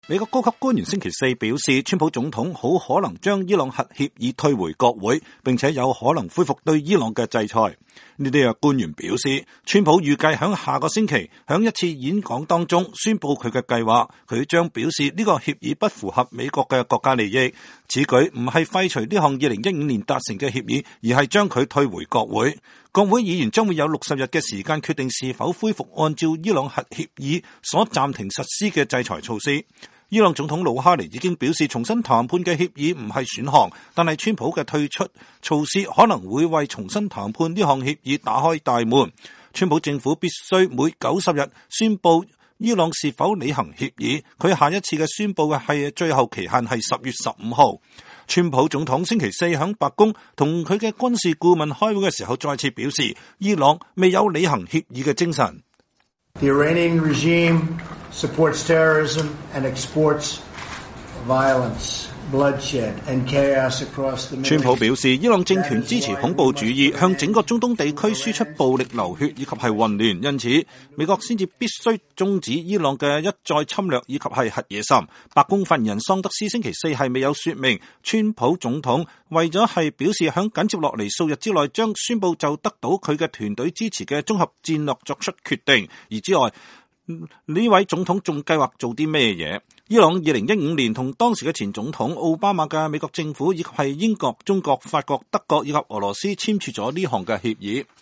美國高級官員星期四表示，川普總統好可能將伊朗核協議退回國會，並且有可能恢復對伊朗嘅制裁。呢啲嘅官員表示，川普預計喺下個星期喺一次演講當中宣布佢嘅計劃，佢將表示呢個協議不符合美國嘅國家利益。此舉唔係廢除呢項2015年達成嘅協議，而係將佢退回國會。國會議員將會有60日嘅時間決定是否恢復按照伊朗核協議所暫停實施嘅制裁措施。伊朗總統魯哈尼已經表示，重新談判嘅協議唔係選項，但係川普嘅退出措施可能會為重新談判呢項協議打開大門。川普政府必須每90日宣布伊朗是否履行協議，佢下一次嘅宣布嘅係最後期限係10月15號。川普總統星期四喺白宮同佢嘅軍事顧問開會嘅時候，再次表示伊朗未有履行協議嘅精神。 The Iranian regime supports terrorism and exports violence, bloodshed and chaos across the Middle East. 川普表示，伊朗政權支持恐怖主義，向整個中東地區輸出暴力、流血以及係混亂，因此美國先至必須終止伊朗嘅一再侵略以及係核野心。白宮發言人桑德斯星期四係未有說明，川普總統為咗係表示響緊接落嚟數日之內將宣布就得到佢嘅團隊支持嘅綜合戰略作出決定，而之外呢位總統仲計劃做啲咩嘢？伊朗2015年同當時嘅前總統奧巴馬嘅美國政府以及係英國、中國、法國、德國以及俄羅斯簽署咗呢項嘅協議。